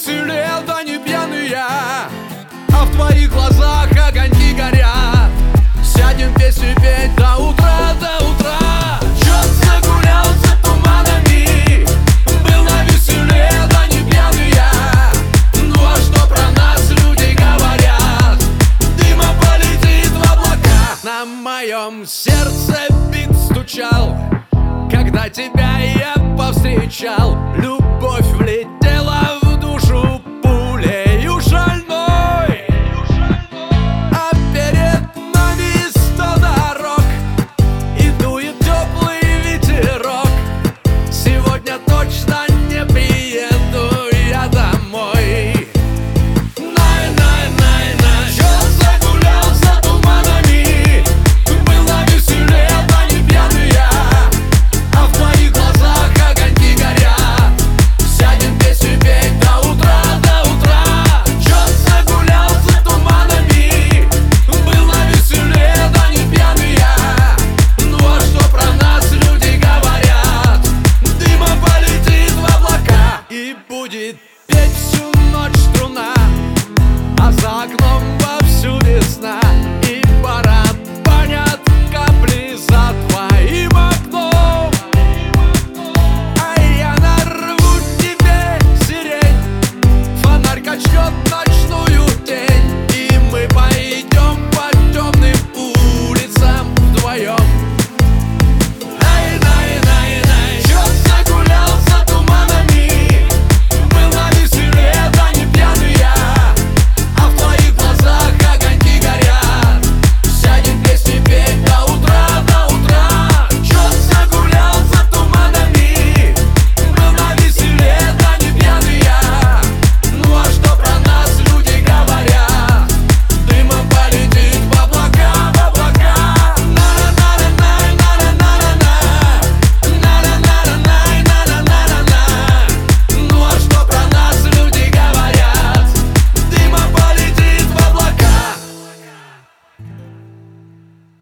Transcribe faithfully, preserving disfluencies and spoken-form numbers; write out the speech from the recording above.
веселее, да не пьяный я, а в твоих глазах огоньки горят. Сядем песню петь до утра, до утра. Чё загулялся туманами, был навеселее, да не пьяный я. Ну а что про нас люди говорят? Дыма полетит в облака. На моем сердце бит стучал, когда тебя я повстречал. Любовь влетела в душу пулею шальной, а перед нами сто дорог, и дует теплый ветерок. Сегодня точно не приеду я домой. Най-най-най-най. Чё загулялся туманами, был навеселее, да не пьяный я, а в твоих глазах огоньки горят. Сядем песню петь до утра, до утра. Чё загулялся туманами, был навеселее, да не пьяный я. Ну а что про нас люди говорят? Дыма полетит в облака, и будет петь всю ночь струна, а за окном вовсю весна. И пора